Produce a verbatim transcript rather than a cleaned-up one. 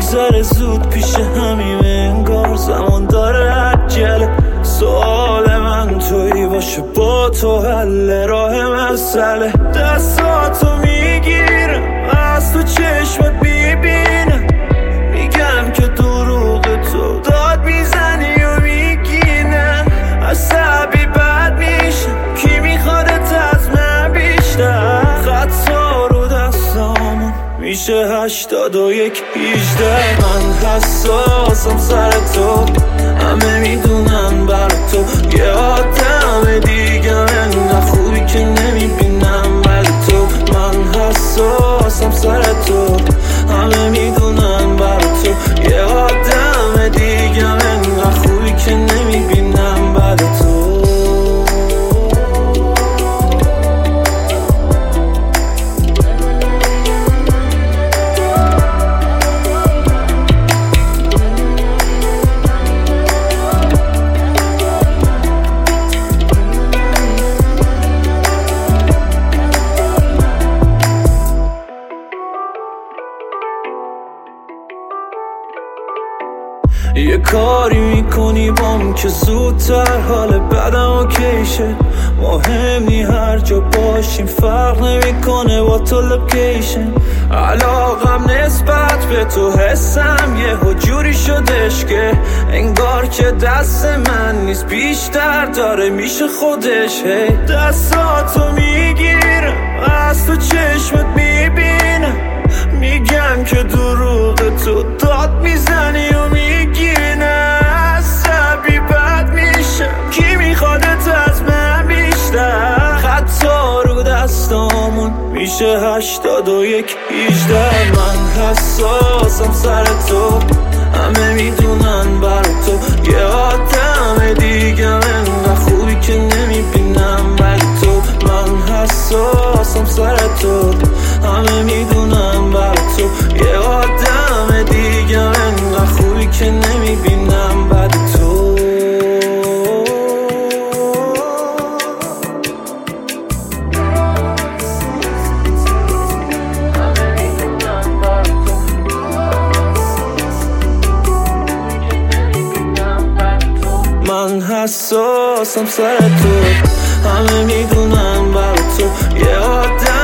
میگذره زود پیش همیم انگار زمان داره عجله. سوال من تویی باشه با تو حل راه مسئله. دستاتو میگیرم از تو چشمت میبینم میگم که دروغ تو داد میزنی و میگینم عصبی بد میشم کی میخوادت از من بیشتر. خطا رو دستامون میشه هشتاد و یک هیجده. من حساسم سر تو همه میدونن بر تو یه آدم دیگه انقدر خوبی که نمیبینم ولی تو. من حساسم سر تو همه میدونن بر تو یه آدم دیگه انقدر خوبی که نمیبینم ولی تو. یه کاری میکنی بام که زودتر حال بدم اوکیشه. مهم نی هر جا باشیم فرق نمیکنه با تو لوکیشن. علاقم نسبت به تو حسم یه جوری شدش که انگار که دست من نیست بیشتر داره میشه خودش. هی دستاتو میگیرم از تو چشمت میبینم میگم که دروغ تو داد میزنی و میگینم عصبی بد میشم کی میخوادت از من بیشتر. خطا رو دستامون میشه هشتاد و یک هیجده. من حساسم سر تو همه میدونن بر تو یه آدم دیگه انقدر خوبی که نمیبینم ولی تو. من حساسم سر تو همه میدونن بر تو یه آدم دیگه انقدر خوبی که نمیبینم ولی تو. من حساسم سر تو همه میدونن بر تو یه آدم